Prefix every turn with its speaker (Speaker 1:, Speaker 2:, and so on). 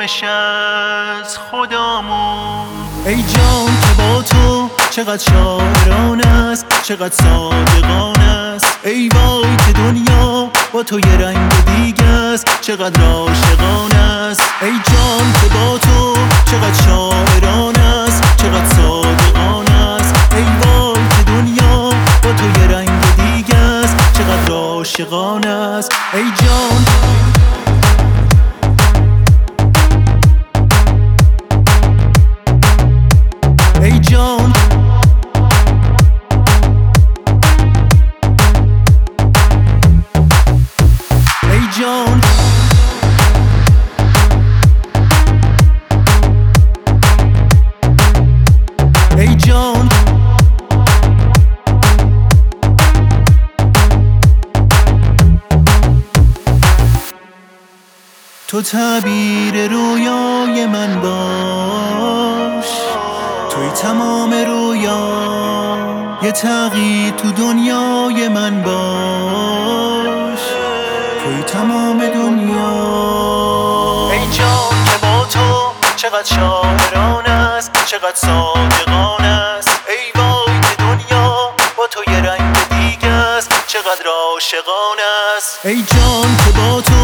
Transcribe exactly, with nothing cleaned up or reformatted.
Speaker 1: آرامش از خدامون.
Speaker 2: ای جان که با تو چقدر شاعران است، چقدر صادقان است. ای وای که دنیا با تو یه رنگ دیگه است، چقدر عاشقان است. ای جان که با تو چقدر شاعران است، چقدر صادقان است. ای وای که دنیا با تو یه رنگ دیگه است، چقدر عاشقان است. ای جان ای جان ای جان ای جان تو تعبیر رویای من باش، توی تمام رویا، یه تغییر تو دنیای من باش، توی تمام دنیا. ای جان که با تو چقدر شاعران است، چقدر صادقان است. ای وای که دنیا با تو یه رنگ دیگه است، چقدر عاشقان است. ای جان که با تو